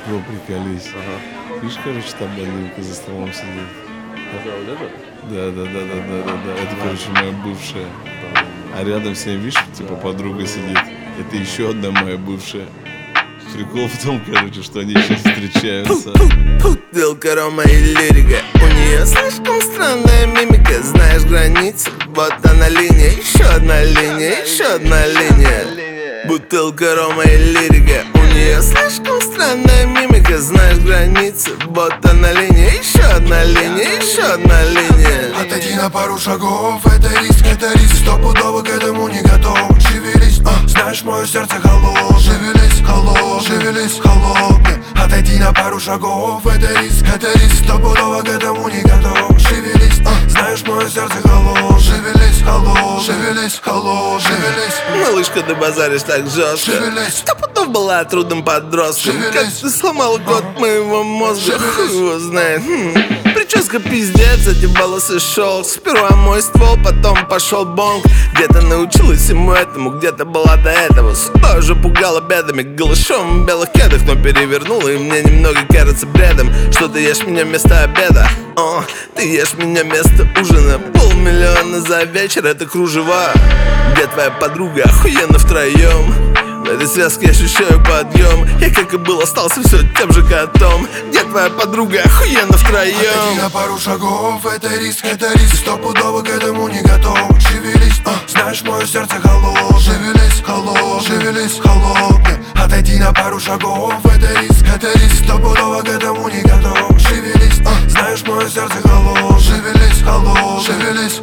Про, приколись. Ага. Видишь, короче, там бандюка за столом сидит. Да, вот это? Да. Это, короче, моя бывшая. А рядом с ней, видишь, типа подруга сидит. Это еще одна моя бывшая. Прикол в том, короче, что они сейчас встречаются. Бутылка рома и лирика. У нее слишком странная мимика. Знаешь границы, вот она линия. Еще одна линия, еще одна линия. Бутылка рома и лирика. У нее слишком странная мимика. Знаешь границы, вот она линия. Еще одна линия, еще одна линия. Отойди на пару шагов, это риск, стопудово к этому не готов. Шевелись, знаешь, мое сердце холод. Шевелись, холодный. Отойди на пару шагов, это риск, стопудово к этому не готов. Шевелись, знаешь, мое сердце холод. Шевелись. Малышка, ты базаришь так жестко. Шевелись. Сто пудов была трудным подростком. Как ты сломал код моего мозга, хуй его знает. Прическа пиздец, эти волосы шелк. Сперва мой ствол, потом пошел бонг. Где-то научилась ему этому, где-то была до этого. Судьба уже пугала бедами, голышом в белых кедах. Но перевернула, и мне немного кажется бредом, что ты ешь меня вместо обеда. Ты ешь меня вместо ужина. 500 000 за вечер, это кружева. Где твоя подруга, охуенно втроем. В этой связке ощущаю подъем. Я, как и был, остался все тем же котом. Где твоя подруга, охуенно втроем. Отойди на пару шагов, это риск, стопудово к этому не готов. Шевелись, знаешь, мое сердце холод. Шевелись, холодный. Отойди на пару шагов, это риск, стопудово к этому не готов. Шевелись, знаешь, мое сердце холод. Шевелись.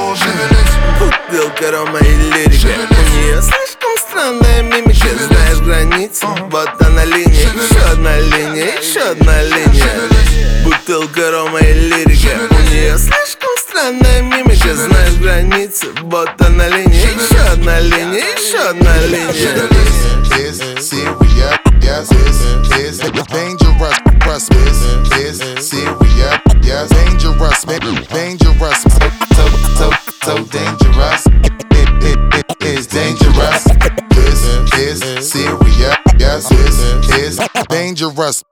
Бутылка рома и лирика. У нее слишком странная мимика. Знаешь границы, вот она линия. Еще одна линия, еще одна линия. Бутылка рома и лирика. У нее слишком странная мимика. Знаешь границы, вот она линия. Еще одна линия, еще одна линия. Is serious, is dangerous, is serious, dangerous, so dangerous. It is dangerous. This is serious, is dangerous.